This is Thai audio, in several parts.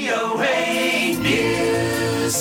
VOA News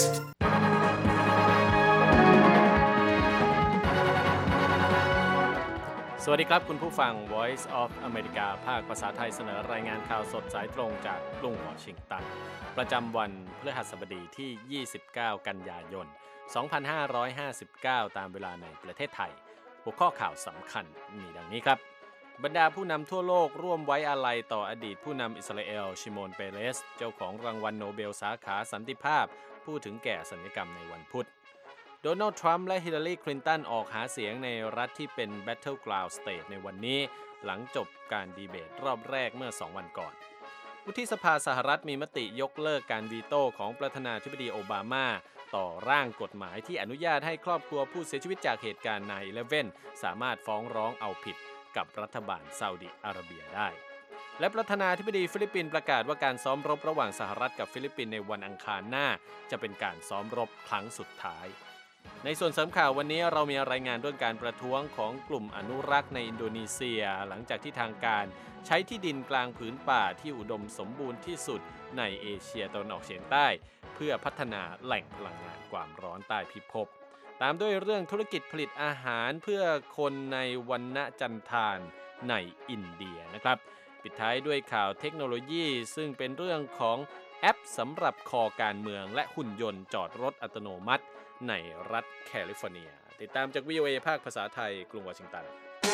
สวัสดีครับคุณผู้ฟัง Voice of America ภาคภาษาไทยเสนอรายงานข่าวสดสายตรงจากกรุงวอชิงตันประจำวันพฤหัสบดีที่29กันยายน2559ตามเวลาในประเทศไทยหัวข้อข่าวสำคัญมีดังนี้ครับบรรดาผู้นำทั่วโลกร่วมไว้อาลัยต่ออดีตผู้นำอิสราเอลชิโมนเปเรสเจ้าของรางวัลโนเบลสาขาสันติภาพผู้ถึงแก่สัญญกรรมในวันพุธโดนัลด์ทรัมป์และฮิลลารีคลินตันออกหาเสียงในรัฐที่เป็น Battleground State ในวันนี้หลังจบการดีเบตรอบแรกเมื่อ2วันก่อนวุฒิสภาสหรัฐมีมติยกเลิกการวีโต้ของประธานาธิบดีโอบามาต่อร่างกฎหมายที่อนุญาตให้ครอบครัวผู้เสียชีวิตจากเหตุการณ์ 9/11 สามารถฟ้องร้องเอาผิดกับรัฐบาลซาอุดิอาระเบียได้และประธานาธิบดีฟิลิปปินส์ประกาศว่าการซ้อมรบระหว่างสหรัฐกับฟิลิปปินส์ในวันอังคารหน้าจะเป็นการซ้อมรบครั้งสุดท้ายในส่วนเสริมข่าววันนี้เรามีรายงานเรื่องการประท้วงของกลุ่มอนุรักษ์ในอินโดนีเซียหลังจากที่ทางการใช้ที่ดินกลางผืนป่าที่อุดมสมบูรณ์ที่สุดในเอเชียตะวันออกเฉียงใต้เพื่อพัฒนาแหล่งพลังงานความร้อนใต้พิภพตามด้วยเรื่องธุรกิจผลิตอาหารเพื่อคนในวรรณจันทานในอินเดียนะครับปิดท้ายด้วยข่าวเทคโนโลยีซึ่งเป็นเรื่องของแอปสำหรับคอการเมืองและหุ่นยนต์จอดรถอัตโนมัติในรัฐแคลิฟอร์เนียติดตามจาก VOA ภาคภาษาไทยกรุงวอชิงตัน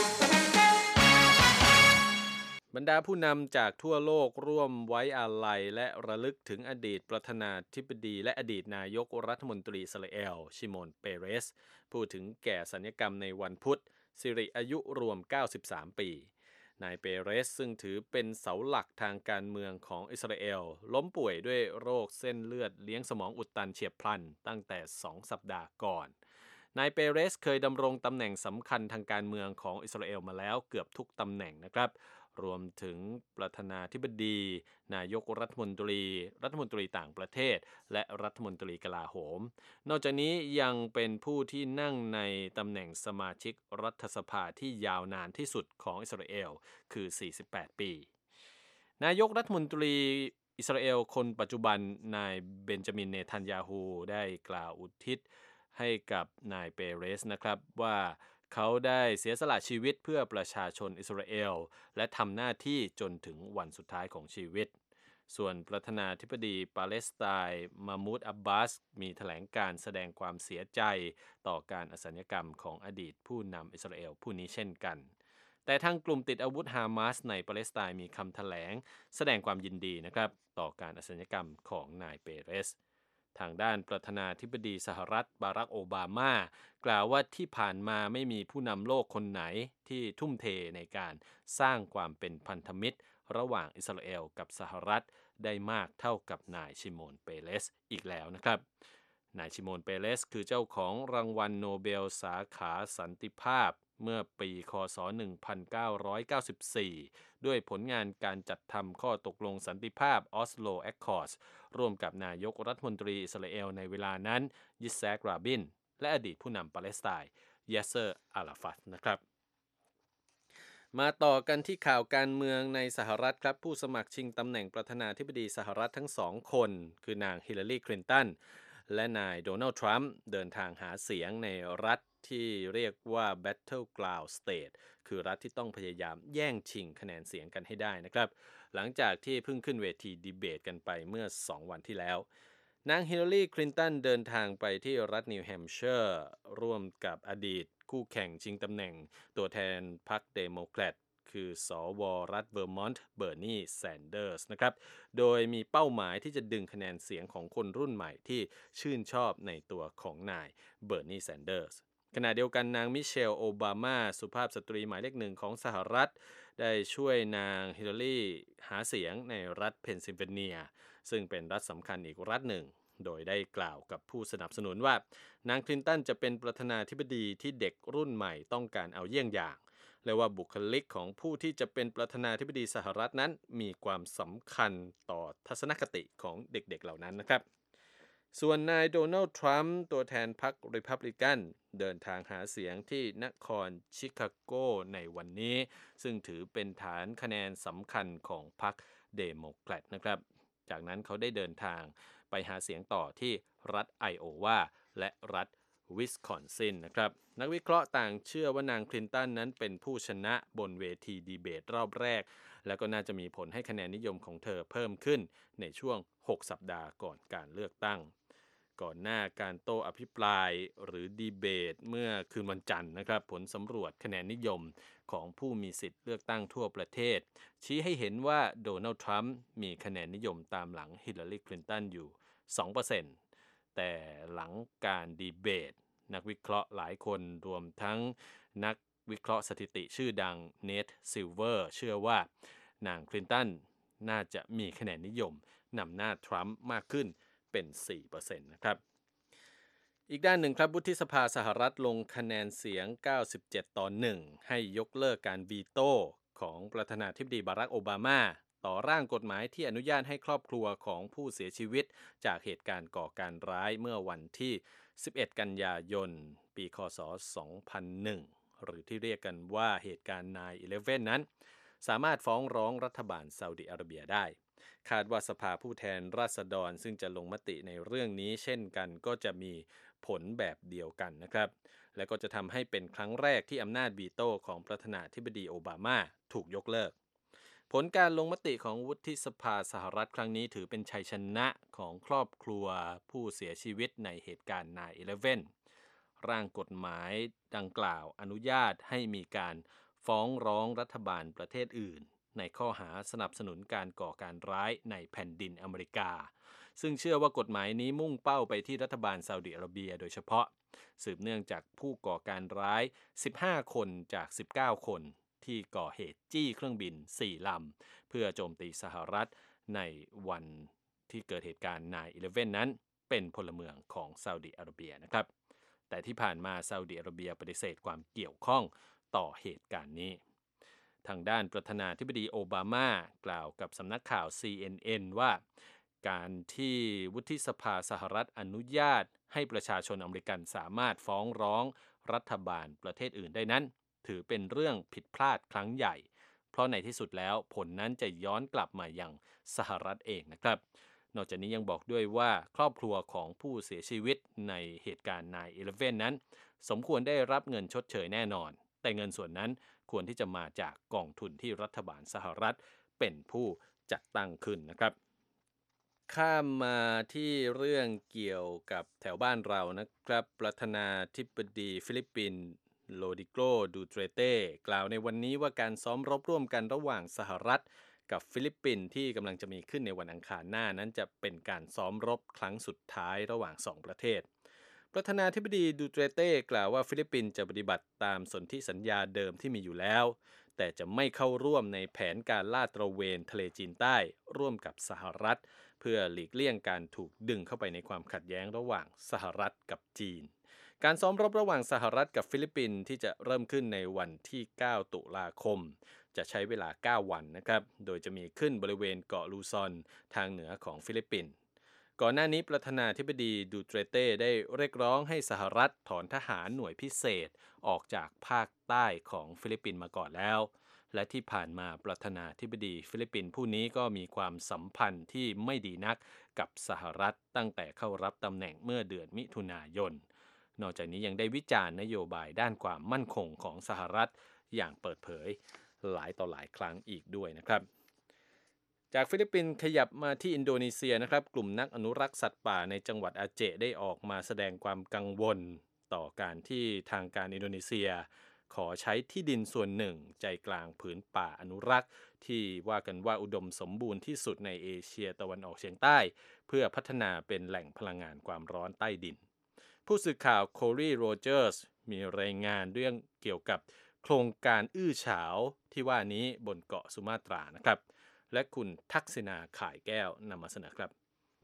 บรรดาผู้นำจากทั่วโลกร่วมไว้อาลัยและระลึกถึงอดีตประธานาธิบดีและอดีตนายกรัฐมนตรีอิสราเอลชิโมนเปเรสผู้ถึงแก่สัญญกรรมในวันพุธสิริอายุรวม93ปีนายเปเรสซึ่งถือเป็นเสาหลักทางการเมืองของอิสราเอลล้มป่วยด้วยโรคเส้นเลือดเลี้ยงสมองอุดตันเฉียบพลันตั้งแต่2 สัปดาห์ก่อนนายเปเรสเคยดำรงตำแหน่งสำคัญทางการเมืองของอิสราเอลมาแล้วเกือบทุกตำแหน่งนะครับรวมถึงประธานาธิบดีนายกรัฐมนตรีต่างประเทศและรัฐมนตรีกลาโหมนอกจากนี้ยังเป็นผู้ที่นั่งในตำแหน่งสมาชิกรัฐสภาที่ยาวนานที่สุดของอิสราเอลคือ48ปีนายกรัฐมนตรีอิสราเอลคนปัจจุบันนายเบนจามินเนทันยาฮูได้กล่าวอุทิศให้กับนายเปเรสนะครับว่าเขาได้เสียสละชีวิตเพื่อประชาชนอิสราเอลและทำหน้าที่จนถึงวันสุดท้ายของชีวิตส่วนประธานาธิบดีปาเลสไตน์มามูดอับบาสมีแถลงการแสดงความเสียใจต่อการอสัญกรรมของอดีตผู้นำอิสราเอลผู้นี้เช่นกันแต่ทางกลุ่มติดอาวุธฮามาสในปาเลสไตน์มีคำแถลงแสดงความยินดีนะครับต่อการอสัญกรรมของนายเปเรสทางด้านประธานาธิบดีสหรัฐบารักโอบามากล่าวว่าที่ผ่านมาไม่มีผู้นำโลกคนไหนที่ทุ่มเทในการสร้างความเป็นพันธมิตรระหว่างอิสราเอลกับสหรัฐได้มากเท่ากับนายชิโมนเปเรสอีกแล้วนะครับนายชิโมนเปเรสคือเจ้าของรางวัลโนเบลสาขาสันติภาพเมื่อปีคศ1994ด้วยผลงานการจัดทำข้อตกลงสันติภาพออสโลแอคคอร์ดร่วมกับนายกรัฐมนตรีอิสราเอลในเวลานั้นยิทแซก ราบินและอดีตผู้นำปาเลสไตน์ยาสเซอร์ อาราฟัตนะครับมาต่อกันที่ข่าวการเมืองในสหรัฐครับผู้สมัครชิงตำแหน่งประธานาธิบดีสหรัฐทั้งสองคนคือนางฮิลลารีคลินตันและนายโดนัลด์ทรัมป์เดินทางหาเสียงในรัฐที่เรียกว่า Battleground State คือรัฐที่ต้องพยายามแย่งชิงคะแนนเสียงกันให้ได้นะครับหลังจากที่เพิ่งขึ้นเวทีดีเบตกันไปเมื่อ2 วันที่แล้วนางฮิลลารีคลินตันเดินทางไปที่รัฐนิวแฮมป์เชอร์ร่วมกับอดีตคู่แข่งชิงตำแหน่งตัวแทนพรรคเดโมแครตคือสวรัฐเวอร์มอนต์เบอร์นีแซนเดอร์สนะครับโดยมีเป้าหมายที่จะดึงคะแนนเสียงของคนรุ่นใหม่ที่ชื่นชอบในตัวของนายเบอร์นีแซนเดอร์สขณะเดียวกันนางมิเชลโอบามาสุภาพสตรีหมายเลข1ของสหรัฐได้ช่วยนางฮิลลารีหาเสียงในรัฐเพนซิลเวเนียซึ่งเป็นรัฐสำคัญอีกรัฐหนึ่งโดยได้กล่าวกับผู้สนับสนุนว่านางคลินตันจะเป็นประธานาธิบดีที่เด็กรุ่นใหม่ต้องการเอาเยี่ยงอย่างและว่าบุคลิกของผู้ที่จะเป็นประธานาธิบดีสหรัฐนั้นมีความสำคัญต่อทัศนคติของเด็กๆเหล่านั้นนะครับส่วนนายโดนัลด์ทรัมป์ตัวแทนพรรครีพับลิกันเดินทางหาเสียงที่นครชิคาโกในวันนี้ซึ่งถือเป็นฐานคะแนนสำคัญของพรรคเดโมแครตนะครับจากนั้นเขาได้เดินทางไปหาเสียงต่อที่รัฐไอโอวาและรัฐวิสคอนซินนะครับนักวิเคราะห์ต่างเชื่อว่านางคลินตันนั้นเป็นผู้ชนะบนเวทีดีเบตรอบแรกแล้วก็น่าจะมีผลให้คะแนนนิยมของเธอเพิ่มขึ้นในช่วง6 สัปดาห์ก่อนการเลือกตั้งก่อนหน้าการโต้อภิปรายหรือดีเบตเมื่อคืนวันจันทร์นะครับผลสำรวจคะแนนนิยมของผู้มีสิทธิ์เลือกตั้งทั่วประเทศชี้ให้เห็นว่าโดนัลด์ทรัมป์มีคะแนนนิยมตามหลังฮิลลารีคลินตันอยู่ 2% แต่หลังการดีเบตนักวิเคราะห์หลายคนรวมทั้งนักวิเคราะห์สถิติชื่อดังเนทซิลเวอร์เชื่อว่านางคลินตันน่าจะมีคะแนนนิยมนำหน้าทรัมป์มากขึ้นเป็น 4% นะครับอีกด้านหนึ่งครับวุฒิสภาสหรัฐลงคะแนนเสียง97-1ให้ยกเลิกการวีโต้ของประธานาธิบดีบารักโอบามาต่อร่างกฎหมายที่อนุญาตให้ครอบครัวของผู้เสียชีวิตจากเหตุการณ์ก่อการร้ายเมื่อวันที่11กันยายนปีคศ2001หรือที่เรียกกันว่าเหตุการณ์ 9/11 นั้นสามารถฟ้องร้องรัฐบาลซาอุดิอาระเบียได้คาดว่าสภาผู้แทนราษฎรซึ่งจะลงมติในเรื่องนี้เช่นกันก็จะมีผลแบบเดียวกันนะครับและก็จะทำให้เป็นครั้งแรกที่อำนาจวีโต้ของประธานาธิบดีโอบามาถูกยกเลิกผลการลงมติของวุฒิสภาสหรัฐครั้งนี้ถือเป็นชัยชนะของครอบครัวผู้เสียชีวิตในเหตุการณ์ 9/11 ร่างกฎหมายดังกล่าวอนุญาตให้มีการฟ้องร้องรัฐบาลประเทศอื่นในข้อหาสนับสนุนการก่อการร้ายในแผ่นดินอเมริกาซึ่งเชื่อว่ากฎหมายนี้มุ่งเป้าไปที่รัฐบาลซาอุดิอาระเบียโดยเฉพาะสืบเนื่องจากผู้ก่อการร้าย15คนจาก19คนที่ก่อเหตุจี้เครื่องบิน4ลำเพื่อโจมตีสหรัฐในวันที่เกิดเหตุการณ์ 9/11 นั้นเป็นพลเมืองของซาอุดิอาระเบียนะครับแต่ที่ผ่านมาซาอุดิอาระเบียปฏิเสธความเกี่ยวข้องต่อเหตุการณ์นี้ทางด้านประธานาธิบดีโอบามากล่าวกับสำนักข่าว CNN ว่าการที่วุฒิสภาสหรัฐอนุญาตให้ประชาชนอเมริกันสามารถฟ้องร้องรัฐบาลประเทศอื่นได้นั้นถือเป็นเรื่องผิดพลาดครั้งใหญ่เพราะในที่สุดแล้วผลนั้นจะย้อนกลับมายังสหรัฐเองนะครับนอกจากนี้ยังบอกด้วยว่าครอบครัวของผู้เสียชีวิตในเหตุการณ์ 9/11 นั้นสมควรได้รับเงินชดเชยแน่นอนแต่เงินส่วนนั้นควรที่จะมาจากกองทุนที่รัฐบาลสหรัฐเป็นผู้จัดตั้งขึ้นนะครับข้ามมาที่เรื่องเกี่ยวกับแถวบ้านเรานะครับประธานาธิบดีฟิลิปปินส์โรดิโกดูเตรเต้กล่าวในวันนี้ว่าการซ้อมรบร่วมกันระหว่างสหรัฐกับฟิลิปปินส์ที่กำลังจะมีขึ้นในวันอังคารหน้านั้นจะเป็นการซ้อมรบครั้งสุดท้ายระหว่าง2ประเทศประธานาธิบดีดูเตรเต้กล่าวว่าฟิลิปปินส์จะปฏิบัติตามสนธิสัญญาเดิมที่มีอยู่แล้วแต่จะไม่เข้าร่วมในแผนการลาดตระเวนทะเลจีนใต้ร่วมกับสหรัฐเพื่อหลีกเลี่ยงการถูกดึงเข้าไปในความขัดแย้งระหว่างสหรัฐกับจีนการซ้อมรบระหว่างสหรัฐกับฟิลิปปินส์ที่จะเริ่มขึ้นในวันที่9ตุลาคมจะใช้เวลา9วันนะครับโดยจะมีขึ้นบริเวณเกาะลูซอนทางเหนือของฟิลิปปินส์ก่อนหน้านี้ประธานาธิบดีดูเตรเต้ได้เรียกร้องให้สหรัฐถอนทหารหน่วยพิเศษออกจากภาคใต้ของฟิลิปปินส์มาก่อนแล้วและที่ผ่านมาประธานาธิบดีฟิลิปปินส์ผู้นี้ก็มีความสัมพันธ์ที่ไม่ดีนักกับสหรัฐตั้งแต่เข้ารับตำแหน่งเมื่อเดือนมิถุนายนนอกจากนี้ยังได้วิจารณ์นโยบายด้านความมั่นคงของสหรัฐอย่างเปิดเผยหลายต่อหลายครั้งอีกด้วยนะครับจากฟิลิปปินส์ขยับมาที่อินโดนีเซียนะครับกลุ่มนักอนุรักษ์สัตว์ป่าในจังหวัดอาเจได้ออกมาแสดงความกังวลต่อการที่ทางการอินโดนีเซียขอใช้ที่ดินส่วนหนึ่งใจกลางผืนป่าอนุรักษ์ที่ว่ากันว่าอุดมสมบูรณ์ที่สุดในเอเชียตะวันออกเฉียงใต้เพื่อพัฒนาเป็นแหล่งพลังงานความร้อนใต้ดินผู้สื่อข่าวโคลีโรเจอร์สมีรายงานเรื่องเกี่ยวกับโครงการอื้อฉาวที่ว่านี้บนเกาะสุมาตรานะครับและคุณทักษิณาข่ายแก้วนำมาเสนอครับ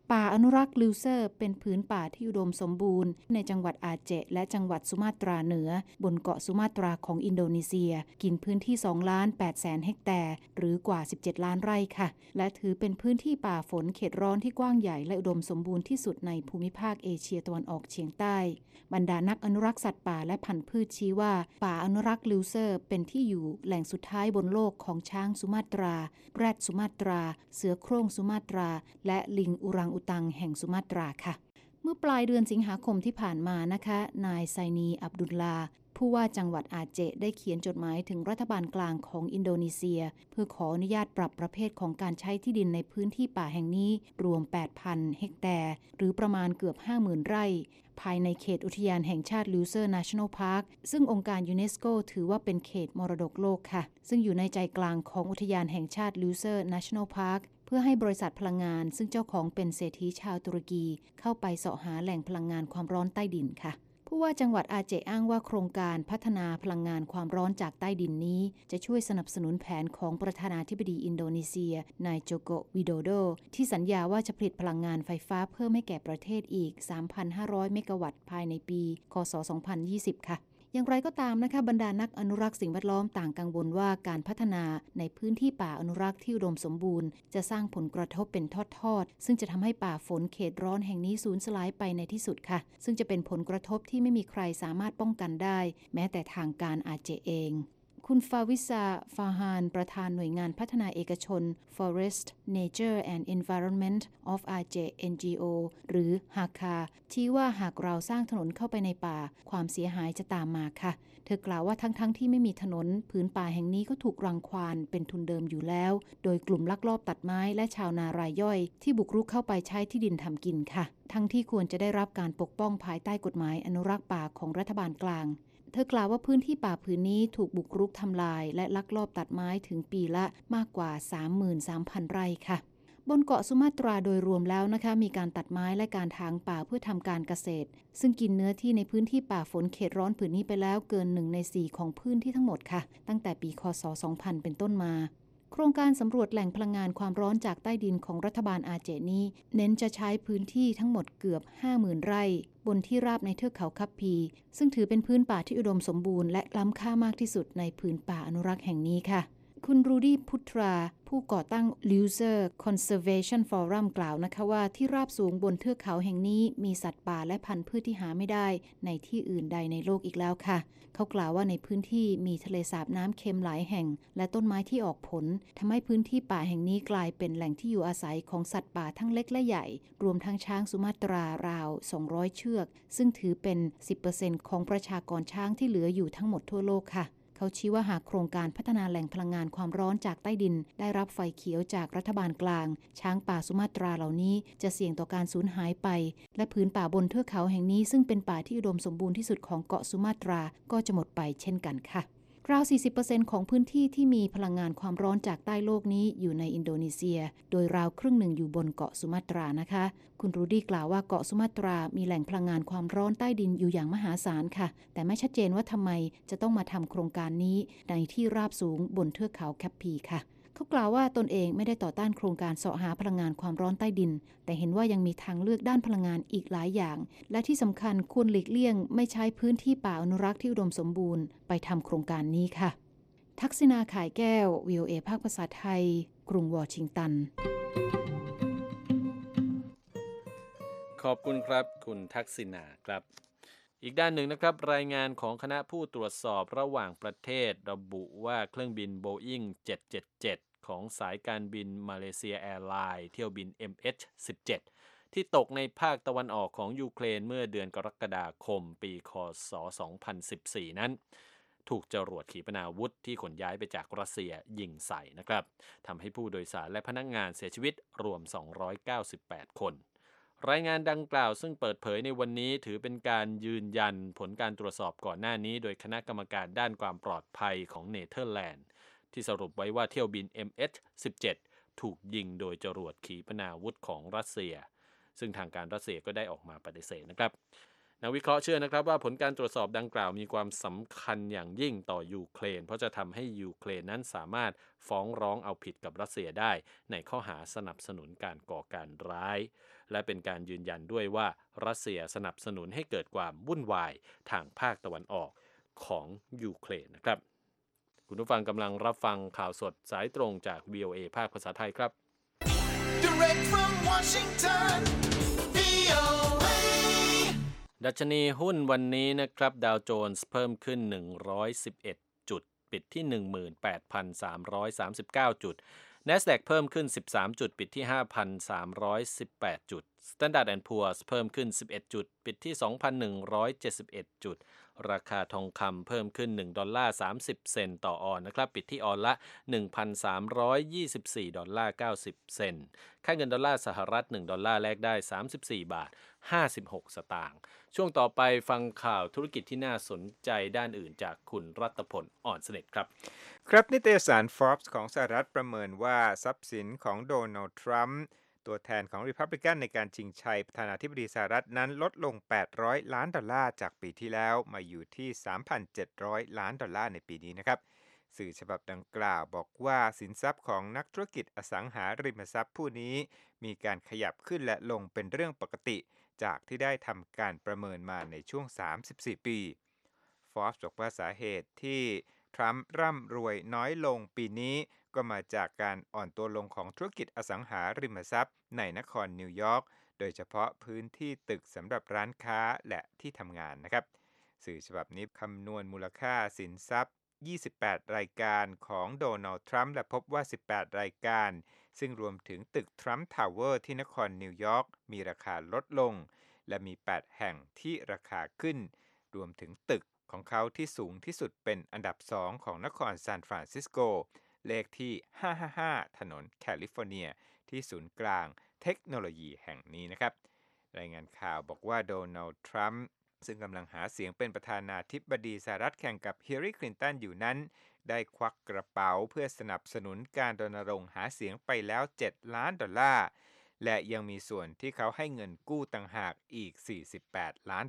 ป่าอนุรักษ์ลิวเซอร์เป็นผืนป่าที่อุดมสมบูรณ์ในจังหวัดอาเจและจังหวัดสุมาตราเหนือบนเกาะสุมาตราของอินโดนีเซียกินพื้นที่ 2,800,000 เฮกแตร์หรือกว่า 17 ล้านไร่ค่ะและถือเป็นพื้นที่ป่าฝนเขตร้อนที่กว้างใหญ่และอุดมสมบูรณ์ที่สุดในภูมิภาคเอเชียตะวันออกเฉียงใต้บรรดานักอนุรักษ์สัตว์ป่าและพันธุ์พืชชี้ว่าป่าอนุรักษ์ลิวเซอร์เป็นที่อยู่แหล่งสุดท้ายบนโลกของช้างสุมาตราแรดสุมาตราเสือโคร่งสุมาตราและลิงอุรังอุตังแห่งสุมาตราค่ะเมื่อปลายเดือนสิงหาคมที่ผ่านมานะคะนายไซนีอับดุลลาผู้ว่าจังหวัดอาเจได้เขียนจดหมายถึงรัฐบาลกลางของอินโดนีเซียเพื่อขออนุญาตปรับประเภทของการใช้ที่ดินในพื้นที่ป่าแห่งนี้รวม 8,000 เฮกแตร์หรือประมาณเกือบ 50,000 ไร่ภายในเขตอุทยานแห่งชาติลิวเซอร์ National Park ซึ่งองค์การยูเนสโกถือว่าเป็นเขตมรดกโลกค่ะซึ่งอยู่ในใจกลางของอุทยานแห่งชาติลิวเซอร์ National Park เพื่อให้บริษัทพลังงานซึ่งเจ้าของเป็นเศรษฐีชาวตุรกีเข้าไปเสาะหาแหล่งพลังงานความร้อนใต้ดินค่ะผู้ว่าจังหวัดอาเจอ้างว่าโครงการพัฒนาพลังงานความร้อนจากใต้ดินนี้จะช่วยสนับสนุนแผนของประธานาธิบดีอินโดนีเซียนายโจโกวิโดโดที่สัญญาว่าจะผลิตพลังงานไฟฟ้าเพิ่มให้แก่ประเทศอีก 3,500 เมกะวัตต์ภายในปีคศ 2020 ค่ะอย่างไรก็ตามนะคะบรรดานักอนุรักษ์สิ่งแวดล้อมต่างกังวลว่าการพัฒนาในพื้นที่ป่าอนุรักษ์ที่อุดมสมบูรณ์จะสร้างผลกระทบเป็นทอดๆซึ่งจะทำให้ป่าฝนเขตร้อนแห่งนี้สูญสลายไปในที่สุดค่ะซึ่งจะเป็นผลกระทบที่ไม่มีใครสามารถป้องกันได้แม้แต่ทางการอาเจเองคุณฟาวิซา ฟาฮานประธานหน่วยงานพัฒนาเอกชน Forest Nature and Environment of Aceh NGO หรือ HAKA ชี้ว่าหากเราสร้างถนนเข้าไปในป่าความเสียหายจะตามมาค่ะเธอกล่าวว่าทั้งที่ไม่มีถนนผืนป่าแห่งนี้ก็ถูกรังควานเป็นทุนเดิมอยู่แล้วโดยกลุ่มลักลอบตัดไม้และชาวนารายย่อยที่บุกรุกเข้าไปใช้ที่ดินทำกินค่ะทั้งที่ควรจะได้รับการปกป้องภายใต้กฎหมายอนุรักษ์ป่าของรัฐบาลกลางเธอกล่าวว่าพื้นที่ป่าผืนนี้ถูกบุกรุกทำลายและลักลอบตัดไม้ถึงปีละมากกว่า 33,000 ไร่ค่ะบนเกาะสุมาตราโดยรวมแล้วนะคะมีการตัดไม้และการถางป่าเพื่อทำการเกษตรซึ่งกินเนื้อที่ในพื้นที่ป่าฝนเขตร้อนผืนนี้ไปแล้วเกิน1 ใน 4ของพื้นที่ทั้งหมดค่ะตั้งแต่ปีคศ 2000 เป็นต้นมาโครงการสำรวจแหล่งพลังงานความร้อนจากใต้ดินของรัฐบาลอาเจนี้เน้นจะใช้พื้นที่ทั้งหมดเกือบ 50,000 ไร่บนที่ราบในเทือกเขาคัปพีซึ่งถือเป็นพื้นป่าที่อุดมสมบูรณ์และล้ำค่ามากที่สุดในผืนป่าอนุรักษ์แห่งนี้ค่ะคุณรูดี้พุตราผู้ก่อตั้ง Luser Conservation Forum กล่าวนะคะว่าที่ราบสูงบนเทือกเขาแห่งนี้มีสัตว์ป่าและพันธุ์พืชที่หาไม่ได้ในที่อื่นใดในโลกอีกแล้วค่ะเขากล่าวว่าในพื้นที่มีทะเลสาบน้ำเค็มหลายแห่งและต้นไม้ที่ออกผลทำให้พื้นที่ป่าแห่งนี้กลายเป็นแหล่งที่อยู่อาศัยของสัตว์ป่าทั้งเล็กและใหญ่รวมทั้งช้างสุมาตราราว200 เชือกซึ่งถือเป็น 10% ของประชากรช้างที่เหลืออยู่ทั้งหมดทั่วโลกค่ะเขาชี้ว่าหากโครงการพัฒนาแหล่งพลังงานความร้อนจากใต้ดินได้รับไฟเขียวจากรัฐบาลกลางช้างป่าสุมาตราเหล่านี้จะเสี่ยงต่อการสูญหายไปและพื้นป่าบนเทือกเขาแห่งนี้ซึ่งเป็นป่าที่อุดมสมบูรณ์ที่สุดของเกาะสุมาตราก็จะหมดไปเช่นกันค่ะราว 40% ของพื้นที่ที่มีพลังงานความร้อนจากใต้โลกนี้อยู่ในอินโดนีเซียโดยราวครึ่งหนึ่งอยู่บนเกาะสุมาตรานะคะคุณรูดี้กล่าวว่าเกาะสุมาตรามีแหล่งพลังงานความร้อนใต้ดินอยู่อย่างมหาศาลค่ะแต่ไม่ชัดเจนว่าทำไมจะต้องมาทำโครงการนี้ในที่ราบสูงบนเทือกเขาแคปพีค่ะเขากล่าวว่าตนเองไม่ได้ต่อต้านโครงการเสาะหาพลังงานความร้อนใต้ดินแต่เห็นว่ายังมีทางเลือกด้านพลังงานอีกหลายอย่างและที่สำคัญควรหลีกเลี่ยงไม่ใช้พื้นที่ป่าอนุรักษ์ที่อุดมสมบูรณ์ไปทำโครงการนี้ค่ะทักษิณาข่ายแก้ว VOA ภาคภาษาไทยกรุงวอชิงตันขอบคุณครับคุณทักษิณาครับอีกด้านหนึ่งนะครับรายงานของคณะผู้ตรวจสอบระหว่างประเทศระบุว่าเครื่องบิน Boeing 777 ของสายการบินมาเลเซียแอร์ไลน์เที่ยวบิน MH17 ที่ตกในภาคตะวันออกของยูเครนเมื่อเดือนกรกฎาคมปีคศ 2014 นั้นถูกจรวดขีปนาวุธที่ขนย้ายไปจากรัสเซียยิงใส่นะครับทำให้ผู้โดยสารและพนักงานเสียชีวิตรวม298 คนรายงานดังกล่าวซึ่งเปิดเผยในวันนี้ถือเป็นการยืนยันผลการตรวจสอบก่อนหน้านี้โดยคณะกรรมการด้านความปลอดภัยของเนเธอร์แลนด์ที่สรุปไว้ว่าเที่ยวบิน MH17 ถูกยิงโดยจรวดขีปนาวุธของรัสเซียซึ่งทางการรัสเซียก็ได้ออกมาปฏิเสธนะครับนักวิเคราะห์เชื่อนะครับว่าผลการตรวจสอบดังกล่าวมีความสำคัญอย่างยิ่งต่อยูเครนเพราะจะทำให้ยูเครนนั้นสามารถฟ้องร้องเอาผิดกับรัสเซียได้ในข้อหาสนับสนุนการก่อการร้ายและเป็นการยืนยันด้วยว่ารัสเซียสนับสนุนให้เกิดความวุ่นวายทางภาคตะวันออกของยูเครนนะครับคุณผู้ฟังกำลังรับฟังข่าวสดสายตรงจาก VOA ภาคภาษาไทยครับ Direct from Washington, VOA. ดัชนีหุ้นวันนี้นะครับดาวโจนส์เพิ่มขึ้น111จุดปิดที่ 18,339 จุด NASDAQ เพิ่มขึ้น13จุดปิดที่ 5,318 จุด Standard & Poor's เพิ่มขึ้น11จุดปิดที่ 2,171 จุดราคาทองคำเพิ่มขึ้น$1.30 เซนต์ต่อออนนะครับปิดที่ออนละ $1,324.90 เซนต์ค่าเงินดอลลาร์สหรัฐ$1แลกได้34.56 สตางค์ช่วงต่อไปฟังข่าวธุรกิจที่น่าสนใจด้านอื่นจากคุณรัตพลอ่อนสนิทครับครับนิตยสาร Forbes ของสหรัฐประเมินว่าทรัพย์สินของโดนัลด์ทรัมป์ตัวแทนของริพับลิกันในการชิงชัยประธานาธิบดีสหรัฐนั้นลดลง$800 ล้านจากปีที่แล้วมาอยู่ที่$3,700 ล้านในปีนี้นะครับสื่อฉบับดังกล่าวบอกว่าสินทรัพย์ของนักธุรกิจอสังหาริมทรัพย์ผู้นี้มีการขยับขึ้นและลงเป็นเรื่องปกติจากที่ได้ทำการประเมินมาในช่วง34 ปี Forbes บอกว่าสาเหตุที่ทรัมป์ร่ำรวยน้อยลงปีนี้ก็มาจากการอ่อนตัวลงของธุรกิจอสังหาริมทรัพย์ในนครนิวยอร์กโดยเฉพาะพื้นที่ตึกสำหรับร้านค้าและที่ทำงานนะครับสื่อฉบับนี้คำนวณมูลค่าสินทรัพย์28รายการของโดนัลด์ทรัมป์และพบว่า18รายการซึ่งรวมถึงตึกทรัมป์ทาวเวอร์ที่นครนิวยอร์กมีราคาลดลงและมี8แห่งที่ราคาขึ้นรวมถึงตึกของเขาที่สูงที่สุดเป็นอันดับ2ของนครซานฟรานซิสโกเลขที่555ถนนแคลิฟอร์เนียที่ศูนย์กลางเทคโนโลยีแห่งนี้นะครับรายงานข่าวบอกว่าโดนัลด์ทรัมป์ซึ่งกำลังหาเสียงเป็นประธานาธิบดีสหรัฐแข่งกับฮิลลารีคลินตันอยู่นั้นได้ควักกระเป๋าเพื่อสนับสนุนการรณรงค์หาเสียงไปแล้ว$7 ล้านและยังมีส่วนที่เขาให้เงินกู้ต่างหากอีก$48 ล้าน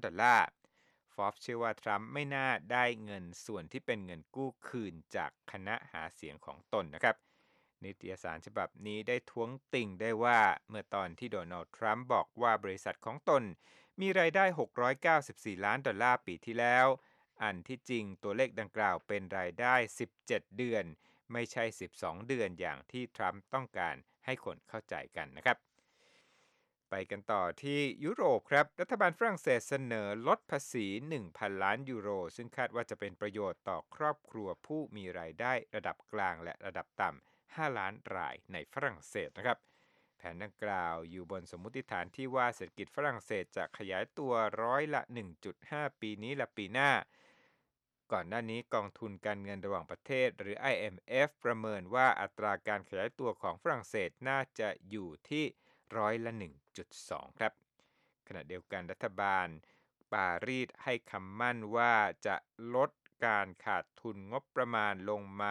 Forbes เชื่อว่าทรัมป์ไม่น่าได้เงินส่วนที่เป็นเงินกู้คืนจากคณะหาเสียงของตนนะครับนิตยสารฉบับนี้ได้ท้วงติ่งได้ว่าเมื่อตอนที่โดนัลด์ทรัมป์บอกว่าบริษัทของตนมีรายได้$694 ล้านปีที่แล้วอันที่จริงตัวเลขดังกล่าวเป็นรายได้17เดือนไม่ใช่12เดือนอย่างที่ทรัมป์ต้องการให้คนเข้าใจกันนะครับไปกันต่อที่ยุโรปครับรัฐบาลฝรั่งเศสเสนอลดภาษี 1,000 ล้านยูโรซึ่งคาดว่าจะเป็นประโยชน์ต่อครอบครัวผู้มีรายได้ระดับกลางและระดับต่ำ5 ล้านรายในฝรั่งเศสนะครับแผนดังกล่าวอยู่บนสมมติฐานที่ว่าเศรษฐกิจฝรั่งเศสจะขยายตัว1.5%ปีนี้และปีหน้าก่อนหน้านี้กองทุนการเงินระหว่างประเทศหรือ IMF ประเมินว่าอัตราการขยายตัวของฝรั่งเศสน่าจะอยู่ที่1.2% ครับขณะเดียวกันรัฐบาลปารีสให้คำมั่นว่าจะลดการขาดทุนงบประมาณลงมา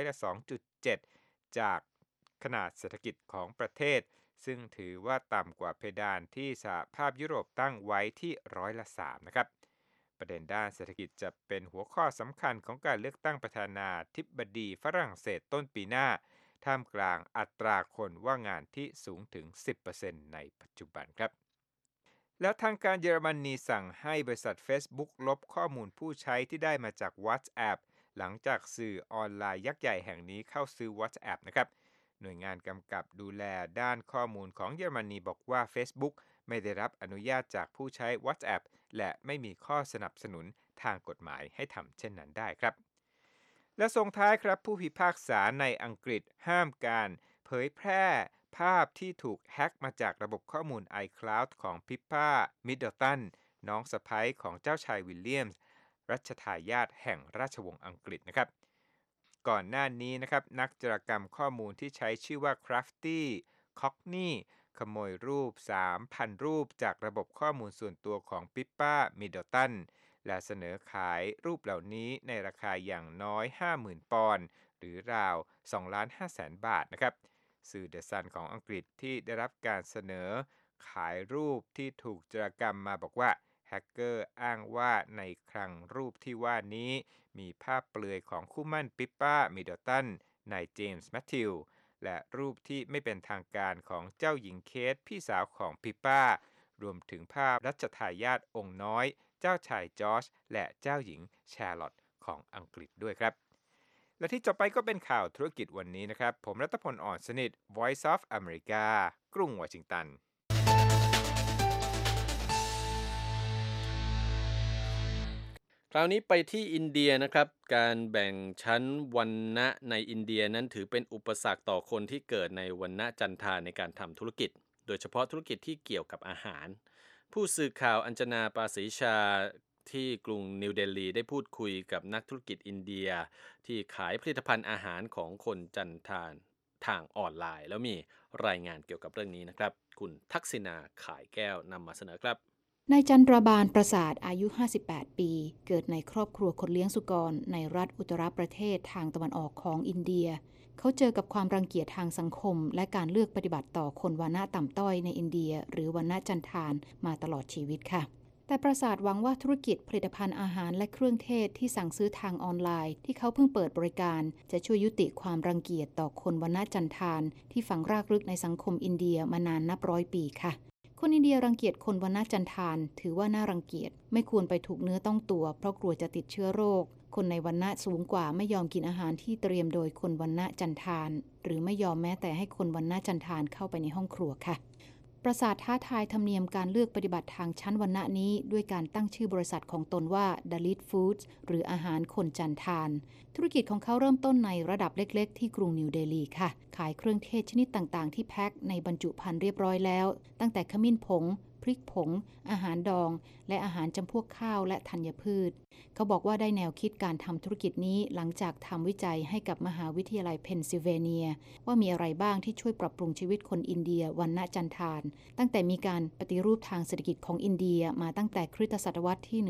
2.7% จากขนาดเศรษฐกิจของประเทศซึ่งถือว่าต่ำกว่าเพดานที่สหภาพยุโรปตั้งไว้ที่3%นะครับประเด็นด้านเศรษฐกิจจะเป็นหัวข้อสำคัญของการเลือกตั้งประธานาธิบดีฝรั่งเศสต้นปีหน้าท่ามกลางอัตราคนว่างงานที่สูงถึง 10% ในปัจจุบันครับแล้วทางการเยอรมนีสั่งให้บริษัท Facebook ลบข้อมูลผู้ใช้ที่ได้มาจาก WhatsApp หลังจากสื่อออนไลน์ยักษ์ใหญ่แห่งนี้เข้าซื้อ WhatsApp นะครับหน่วยงานกำกับดูแลด้านข้อมูลของเยอรมนีบอกว่า Facebook ไม่ได้รับอนุญาตจากผู้ใช้ WhatsApp และไม่มีข้อสนับสนุนทางกฎหมายให้ทำเช่นนั้นได้ครับและส่งท้ายครับผู้พิพากษาในอังกฤษห้ามการเผยแพร่ภาพที่ถูกแฮ็กมาจากระบบข้อมูล iCloud ของพิปปา มิดเดิลตันน้องสะใภ้ของเจ้าชายวิลเลียมส์รัชทายาทแห่งราชวงศ์อังกฤษนะครับก่อนหน้านี้นะครับนักโจรกรรมข้อมูลที่ใช้ชื่อว่า Crafty Cockney ขโมยรูป 3,000 รูปจากระบบข้อมูลส่วนตัวของพิปปา มิดเดิลตันและเสนอขายรูปเหล่านี้ในราคาอย่างน้อย 50,000 ปอนด์หรือราว 2,500,000 บาทนะครับสื่อ The Sun ของอังกฤษที่ได้รับการเสนอขายรูปที่ถูกโจรกรรมมาบอกว่าแฮกเกอร์อ้างว่าในคลังรูปที่ว่านี้มีภาพเปลือยของคู่หมั่นปิปป้ามิดเดิลตันนายเจมส์แมทธิวและรูปที่ไม่เป็นทางการของเจ้าหญิงเคทพี่สาวของปิปป้ารวมถึงภาพรัชทายาทองค์น้อยเจ้าชายจอร์จและเจ้าหญิงแชร์ลอตของอังกฤษด้วยครับและที่จบไปก็เป็นข่าวธุรกิจวันนี้นะครับผมรัตพล อ่อนสนิท Voice of America กรุงวอชิงตันคราวนี้ไปที่อินเดียนะครับการแบ่งชั้นวรรณะในอินเดียนั้นถือเป็นอุปสรรคต่อคนที่เกิดในวรรณะจันทานในการทำธุรกิจโดยเฉพาะธุรกิจที่เกี่ยวกับอาหารผู้สื่อข่าวอัญจนาปาศรีชาที่กรุงนิวเดลีได้พูดคุยกับนักธุรกิจอินเดียที่ขายผลิตภัณฑ์อาหารของคนจันทานทางออนไลน์แล้วมีรายงานเกี่ยวกับเรื่องนี้นะครับคุณทักษิณาขายแก้วนำมาเสนอครับนายจันทราบาลประสาทอายุ58ปีเกิดในครอบครัวคนเลี้ยงสุกรในรัฐอุตตรประเทศทางตะวันออกของอินเดียเขาเจอกับความรังเกียจทางสังคมและการเลือกปฏิบัติต่อคนวรรณะต่ำต้อยในอินเดียหรือวรรณะจันทานมาตลอดชีวิตค่ะแต่ประสาทหวังว่าธุรกิจผลิตภัณฑ์อาหารและเครื่องเทศที่สั่งซื้อทางออนไลน์ที่เขาเพิ่งเปิดบริการจะช่วยยุติความรังเกียจต่อคนวรรณะจันทานที่ฝังรากลึกในสังคมอินเดียมานานนับร้อยปีค่ะคนอินเดียรังเกียจคนวรรณะจันทานถือว่าน่ารังเกียจไม่ควรไปถูกเนื้อต้องตัวเพราะกลัวจะติดเชื้อโรคคนในวรรณะสูงกว่าไม่ยอมกินอาหารที่เตรียมโดยคนวรรณะจันทานหรือไม่ยอมแม้แต่ให้คนวรรณะจันทานเข้าไปในห้องครัวค่ะประสาทท้าทายธรรมเนียมการเลือกปฏิบัติทางชั้นวรรณะนี้ด้วยการตั้งชื่อบริษัทของตนว่า Dalit Foods หรืออาหารคนจันทานธุรกิจของเขาเริ่มต้นในระดับเล็กๆที่กรุงนิวเดลีค่ะขายเครื่องเทศชนิดต่างๆที่แพ็คในบรรจุภัณฑ์เรียบร้อยแล้วตั้งแต่ขมิ้นผงพริกผงอาหารดองและอาหารจำพวกข้าวและธัญพืชเขาบอกว่าได้แนวคิดการทำธุรกิจนี้หลังจากทำวิจัยให้กับมหาวิทยาลัยเพนซิลเวเนียว่ามีอะไรบ้างที่ช่วยปรับปรุงชีวิตคนอินเดียวรรณะจันทานตั้งแต่มีการปฏิรูปทางเศรษฐกิจของอินเดียมาตั้งแต่คริสตศตวรรษที่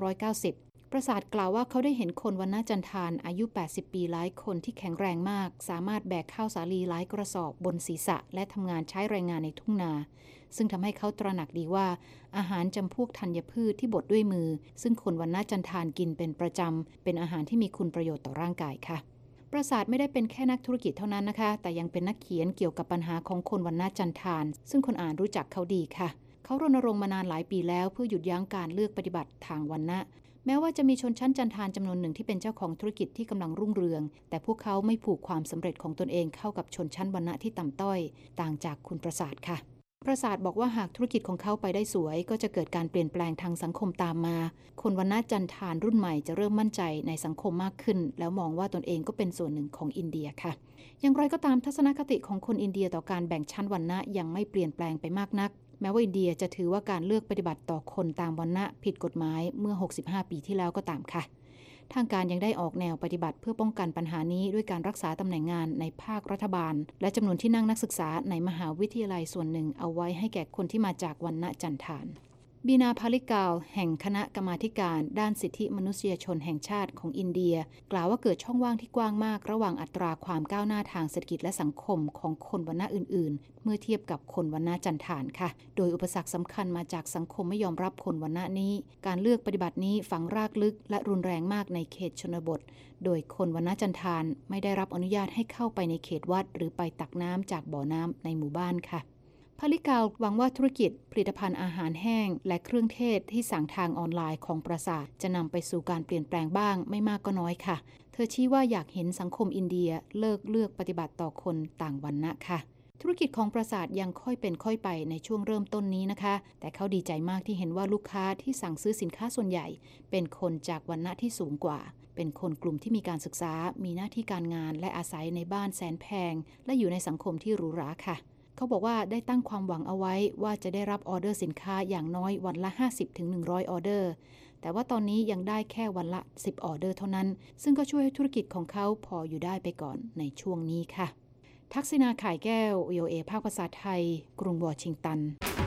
1990 ประสาทกล่าวว่าเขาได้เห็นคนวรรณะจันทานอายุ 80 ปีหลายคนที่แข็งแรงมากสามารถแบกข้าวสาลีหลายกระสอบบนศีรษะและทำงานใช้แรงงานในทุ่งนาซึ่งทำให้เขาตระหนักดีว่าอาหารจำพวกธัญพืชที่บดด้วยมือซึ่งคนวรรณะจันทานกินเป็นประจำเป็นอาหารที่มีคุณประโยชน์ต่อร่างกายค่ะประสาทไม่ได้เป็นแค่นักธุรกิจเท่านั้นนะคะแต่ยังเป็นนักเขียนเกี่ยวกับปัญหาของคนวรรณะจันทานซึ่งคนอ่านรู้จักเขาดีค่ะเขารณรงค์มานานหลายปีแล้วเพื่อหยุดยั้งการเลือกปฏิบัติทางวรรณะแม้ว่าจะมีชนชั้นจันทานจำนวนหนึ่งที่เป็นเจ้าของธุรกิจที่กำลังรุ่งเรืองแต่พวกเขาไม่ผูกความสำเร็จของตนเองเข้ากับชนชั้นวรรณะที่ต่ำต้อยต่างจากคุณประสาทค่ะประสาทบอกว่าหากธุรกิจของเขาไปได้สวยก็จะเกิดการเปลี่ยนแปลงทางสังคมตามมาคนวรรณะจันทานรุ่นใหม่จะเริ่มมั่นใจในสังคมมากขึ้นแล้วมองว่าตนเองก็เป็นส่วนหนึ่งของอินเดียค่ะอย่างไรก็ตามทัศนคติของคนอินเดียต่อการแบ่งชั้นวรรณะยังไม่เปลี่ยนแปลงไปมากนักแม้ว่าอินเดียจะถือว่าการเลือกปฏิบัติต่อคนตามวรรณะผิดกฎหมายเมื่อ65 ปีที่แล้วก็ตามค่ะทางการยังได้ออกแนวปฏิบัติเพื่อป้องกันปัญหานี้ด้วยการรักษาตำแหน่งงานในภาครัฐบาลและจำนวนที่นั่งนักศึกษาในมหาวิทยาลัยส่วนหนึ่งเอาไว้ให้แก่คนที่มาจากวรรณะจันทานบีนาพาลิกาลแห่งคณะกรรมาธิการด้านสิทธิมนุษยชนแห่งชาติของอินเดียกล่าวว่าเกิดช่องว่างที่กว้างมากระหว่างอัตราความก้าวหน้าทางเศรษฐกิจและสังคมของคนวรรณะอื่นๆเมื่อเทียบกับคนวรรณะจันทานค่ะโดยอุปสรรคสำคัญมาจากสังคมไม่ยอมรับคนวรรณะนี้การเลือกปฏิบัตินี้ฝังรากลึกและรุนแรงมากในเขตชนบทโดยคนวรรณะจันทานไม่ได้รับอนุญาตให้เข้าไปในเขตวัดหรือไปตักน้ำจากบ่อน้ำในหมู่บ้านค่ะพาลิกาลหวังว่าธุรกิจผลิตภัณฑ์อาหารแห้งและเครื่องเทศที่สั่งทางออนไลน์ของประสาทจะนำไปสู่การเปลี่ยนแปลงบ้างไม่มากก็น้อยค่ะเธอชี้ว่าอยากเห็นสังคมอินเดียเลิกเลือกปฏิบัติต่อคนต่างวรรณะค่ะธุรกิจของประสาทยังค่อยเป็นค่อยไปในช่วงเริ่มต้นนี้นะคะแต่เขาดีใจมากที่เห็นว่าลูกค้าที่สั่งซื้อสินค้าส่วนใหญ่เป็นคนจากวรรณะที่สูงกว่าเป็นคนกลุ่มที่มีการศึกษามีหน้าที่การงานและอาศัยในบ้านแสนแพงและอยู่ในสังคมที่หรูหราค่ะเขาบอกว่าได้ตั้งความหวังเอาไว้ว่าจะได้รับออเดอร์สินค้าอย่างน้อยวันละ 50-100 ออเดอร์แต่ว่าตอนนี้ยังได้แค่วันละ10ออเดอร์เท่านั้นซึ่งก็ช่วยให้ธุรกิจของเขาพออยู่ได้ไปก่อนในช่วงนี้ค่ะทักษิณาข่ายแก้ว VOA ภาคภาษาไทยกรุงวอชิงตัน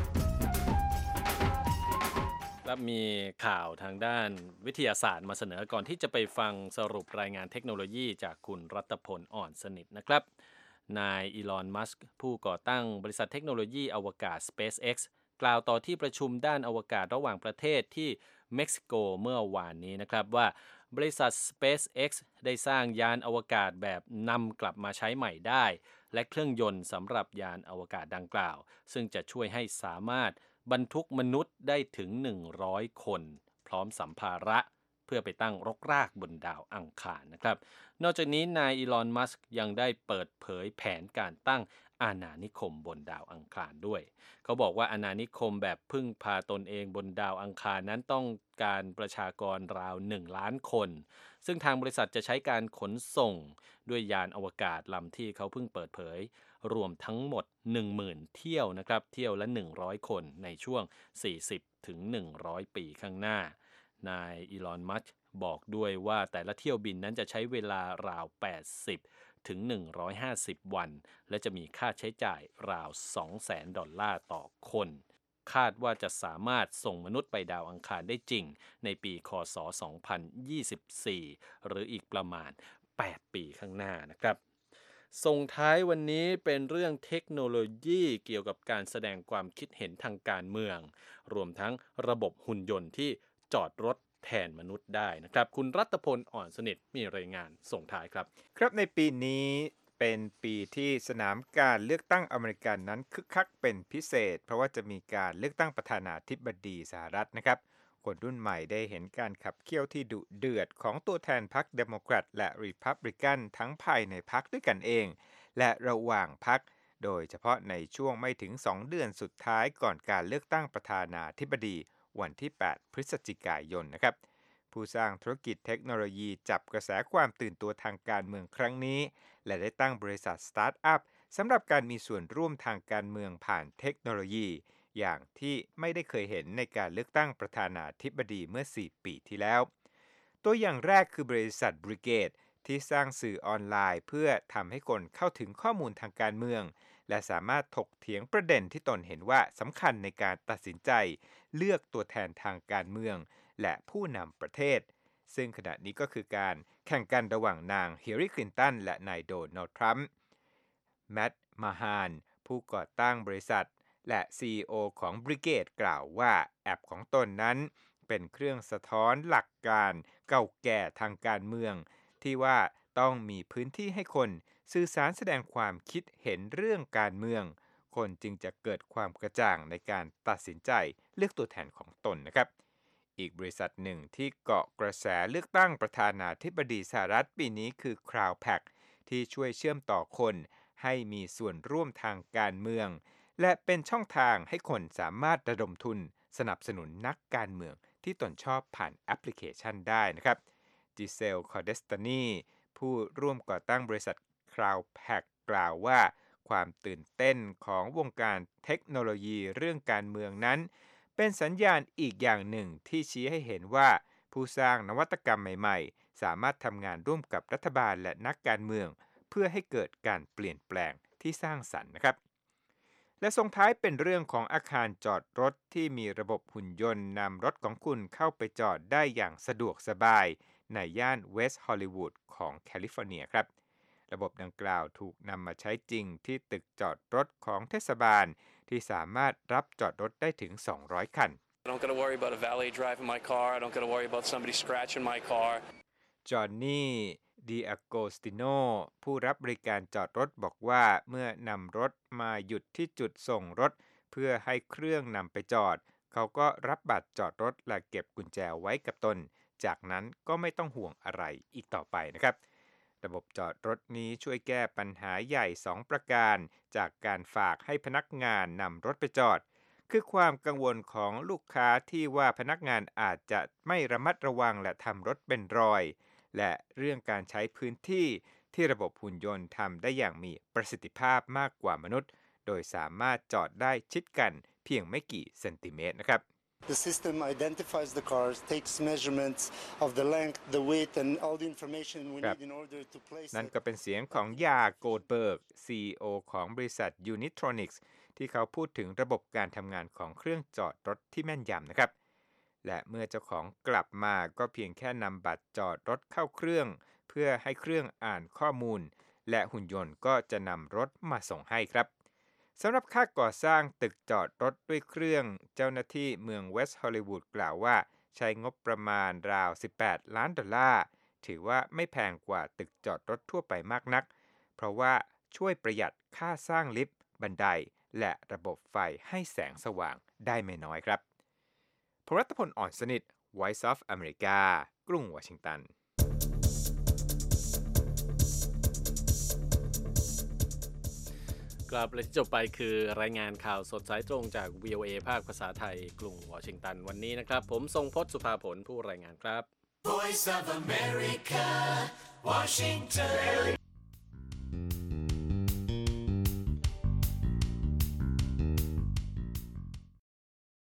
และมีข่าวทางด้านวิทยาศาสตร์มาเสนอก่อนที่จะไปฟังสรุปรายงานเทคโนโลยีจากคุณรัตพล อ่อนสนิทนะครับนายอีลอน มัสก์ผู้ก่อตั้งบริษัทเทคโนโลยีอวกาศ SpaceX เกล่าวต่อที่ประชุมด้านอวกาศระหว่างประเทศที่เม็กซิโกเมื่อวานนี้นะครับว่าบริษัท SpaceX ได้สร้างยานอวกาศแบบนำกลับมาใช้ใหม่ได้และเครื่องยนต์สำหรับยานอวกาศดังกล่าวซึ่งจะช่วยให้สามารถบรรทุกมนุษย์ได้ถึง100 คนพร้อมสัมภาระเพื่อไปตั้งรกรากบนดาวอังคารนะครับนอกจากนี้นายอีลอน มัสก์ยังได้เปิดเผยแผนการตั้งอาณานิคมบนดาวอังคารด้วยเขาบอกว่าอาณานิคมแบบพึ่งพาตนเองบนดาวอังคารนั้นต้องการประชากรราว1 ล้านคนซึ่งทางบริษัทจะใช้การขนส่งด้วยยานอวกาศลำที่เขาเพิ่งเปิดเผยรวมทั้งหมด 10,000 เที่ยวนะครับเที่ยวละ100 คนในช่วง40ถึง100 ปีข้างหน้านายอีลอน มัสก์บอกด้วยว่าแต่ละเที่ยวบินนั้นจะใช้เวลาราว80ถึง150 วันและจะมีค่าใช้จ่ายราว $200,000 ต่อคนคาดว่าจะสามารถส่งมนุษย์ไปดาวอังคารได้จริงในปีค.ศ. 2024 หรืออีกประมาณ8 ปีข้างหน้านะครับส่งท้ายวันนี้เป็นเรื่องเทคโนโลยีเกี่ยวกับการแสดงความคิดเห็นทางการเมืองรวมทั้งระบบหุ่นยนต์ที่จอดรถแทนมนุษย์ได้นะครับคุณรัตพล อ่อนสนิทมีรายงานส่งท้ายครับครับในปีนี้เป็นปีที่สนามการเลือกตั้งอเมริกันนั้นคึกคักเป็นพิเศษเพราะว่าจะมีการเลือกตั้งประธานาธิบดีสหรัฐนะครับคนรุ่นใหม่ได้เห็นการขับเคี่ยวที่ดุเดือดของตัวแทนพรรคเดโมแครตและรีพับลิกันทั้งภายในพรรคด้วยกันเองและระหว่างพรรคโดยเฉพาะในช่วงไม่ถึง2 เดือนสุดท้ายก่อนการเลือกตั้งประธานาธิบดีวันที่8 พฤศจิกายนนะครับผู้สร้างธุรกิจเทคโนโลยีจับกระแสความตื่นตัวทางการเมืองครั้งนี้และได้ตั้งบริษัทสตาร์ทอัพสำหรับการมีส่วนร่วมทางการเมืองผ่านเทคโนโลยีอย่างที่ไม่ได้เคยเห็นในการเลือกตั้งประธานาธิบดีเมื่อ4 ปีที่แล้วตัวอย่างแรกคือบริษัท Brigade ที่สร้างสื่อออนไลน์เพื่อทำให้คนเข้าถึงข้อมูลทางการเมืองและสามารถถกเถียงประเด็นที่ตนเห็นว่าสำคัญในการตัดสินใจเลือกตัวแทนทางการเมืองและผู้นำประเทศซึ่งขณะนี้ก็คือการแข่งกันระหว่างนางฮิลลารี คลินตันและนายโดนัลด์ ทรัมป์แมตต์ มาฮานผู้ก่อตั้งบริษัทและ CEO ของ Brigade กล่าวว่าแอปของตนนั้นเป็นเครื่องสะท้อนหลักการเก่าแก่ทางการเมืองที่ว่าต้องมีพื้นที่ให้คนสื่อสารแสดงความคิดเห็นเรื่องการเมืองคนจึงจะเกิดความกระจ่างในการตัดสินใจเลือกตัวแทนของตนนะครับอีกบริษัทหนึ่งที่เกาะกระแสเลือกตั้งประธานาธิบดีสหรัฐปีนี้คือ Crowdpac ที่ช่วยเชื่อมต่อคนให้มีส่วนร่วมทางการเมืองและเป็นช่องทางให้คนสามารถระดมทุนสนับสนุนนักการเมืองที่ตนชอบผ่านแอปพลิเคชันได้นะครับจิเซล คอร์เดสตานีผู้ร่วมก่อตั้งบริษัท Crowdpac กล่าวว่าความตื่นเต้นของวงการเทคโนโลยีเรื่องการเมืองนั้นเป็นสัญญาณอีกอย่างหนึ่งที่ชี้ให้เห็นว่าผู้สร้างนวัตกรรมใหม่ๆสามารถทำงานร่วมกับรัฐบาลและนักการเมืองเพื่อให้เกิดการเปลี่ยนแปลงที่สร้างสรรค์นะครับและส่งท้ายเป็นเรื่องของอาคารจอดรถที่มีระบบหุ่นยนต์นำรถของคุณเข้าไปจอดได้อย่างสะดวกสบายในย่านเวสต์ฮอลลีวูดของแคลิฟอร์เนียครับระบบดังกล่าวถูกนำมาใช้จริงที่ตึกจอดรถของเทศบาลที่สามารถรับจอดรถได้ถึง200 คัน I don't got to worry about a valet driving my car. I don't got to worry about somebody scratching my car. จอห์นนี่ ดิอาโกสติโนผู้รับบริการจอดรถบอกว่าเมื่อนำรถมาหยุดที่จุดส่งรถเพื่อให้เครื่องนำไปจอดเขาก็รับบัตรจอดรถและเก็บกุญแจไว้กับตนจากนั้นก็ไม่ต้องห่วงอะไรอีกต่อไปนะครับระบบจอดรถนี้ช่วยแก้ปัญหาใหญ่2 ประการจากการฝากให้พนักงานนำรถไปจอดคือความกังวลของลูกค้าที่ว่าพนักงานอาจจะไม่ระมัดระวังและทำรถเป็นรอยและเรื่องการใช้พื้นที่ที่ระบบหุ่นยนต์ทำได้อย่างมีประสิทธิภาพมากกว่ามนุษย์โดยสามารถจอดได้ชิดกันเพียงไม่กี่เซนติเมตรนะครับ The system identifies the cars, takes measurements of the length, the weight, and all the information we need in order to place it. นั่นก็เป็นเสียงของยาโกลด์เบิร์ก CEO ของบริษัท Unitronics ที่เขาพูดถึงระบบการทำงานของเครื่องจอดรถที่แม่นยำนะครับและเมื่อเจ้าของกลับมาก็เพียงแค่นำบัตรจอดรถเข้าเครื่องเพื่อให้เครื่องอ่านข้อมูลและหุ่นยนต์ก็จะนำรถมาส่งให้ครับสำหรับค่าก่อสร้างตึกจอดรถด้วยเครื่องเจ้าหน้าที่เมืองเวสต์ฮอลลีวูดกล่าวว่าใช้งบประมาณราว$18 ล้านถือว่าไม่แพงกว่าตึกจอดรถทั่วไปมากนักเพราะว่าช่วยประหยัดค่าสร้างลิฟต์บันไดและระบบไฟให้แสงสว่างได้ไม่น้อยครับพลรัตพล อ่อนสนิท Voice of America กรุงวอชิงตันกลับและที่จบไปคือรายงานข่าวสดสายตรงจาก VOA ภาคภาษาไทยกรุงวอชิงตันวันนี้นะครับผมทรงพจน์สุภาผลผู้รายงานครับ Voice of America, Washington